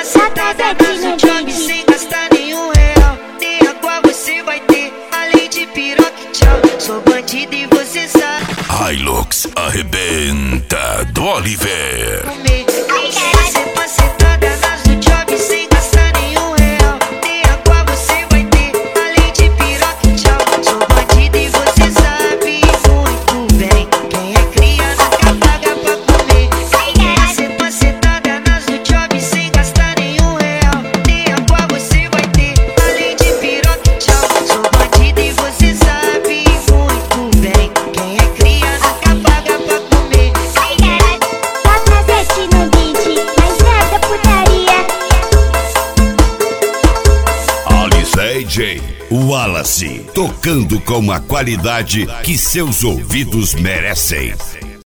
sentada no job sem gastar nenhum real. Nem água você vai ter, além de piroca e tchau. Sou bandido e você sabe. Hilux arrebenta do Oliver. Você sentada no job sem gastar nenhum real. Nem água você vai ter, além de piroca e tchau. Sou bandido e você sabe muito bem. Quem é cria nunca paga pra comer. Você sentada no job sem gastar nenhum real. Nem água você vai ter, além de piroca e tchau. Sou bandido e você sabe muito bem. Quem é cria nunca paga pra comer. Capacete no beat, mas nada putaria. Alice AJ Wallace, tocando com a qualidade que seus ouvidos merecem.